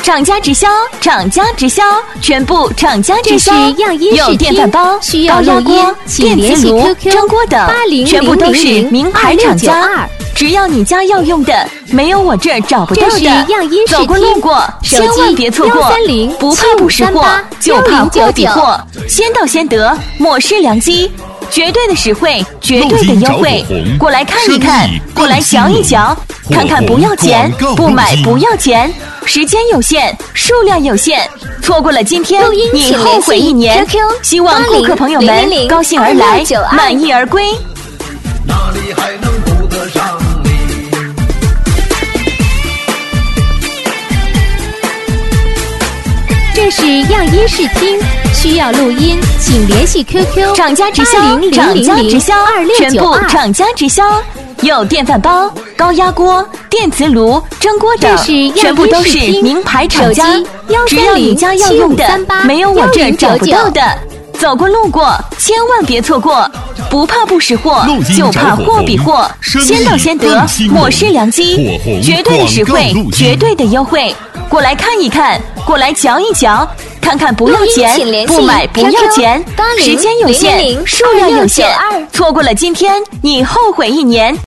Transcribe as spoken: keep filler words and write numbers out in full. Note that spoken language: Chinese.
厂家直销，厂家直销，全部厂家直销。有电饭煲、高压锅、电磁炉、蒸锅等，全部都是名牌厂家。只要你家要用的，没有我这儿找不到的。走过路过，千万别错过。不怕不识货，就怕货比货。先到先得，莫失良机。绝对的实惠，绝对的优惠，过来看一看，过来瞧一瞧，看看不要钱，不买不要钱。时间有限，数量有限，错过了今天，你后悔一年。希望顾客朋友们高兴而来，满意而归。 哪里还能顾得上你？ 这是样音视听，需要录音，请联系 Q Q 厂家直销，厂家直销，全部厂家直销。有电饭煲、高压锅、电磁炉、蒸锅等，全部都是名牌厂家。只要你家要用的，没有我这儿找不到的。走过路过，千万别错过。不怕不识货，就怕货比货。先到先得，莫失良机。绝对的实惠，绝对的优惠。过来看一看，过来瞧一瞧，看看不要钱，不买不要钱。时间有限，数量有限，错过了今天，你后悔一年。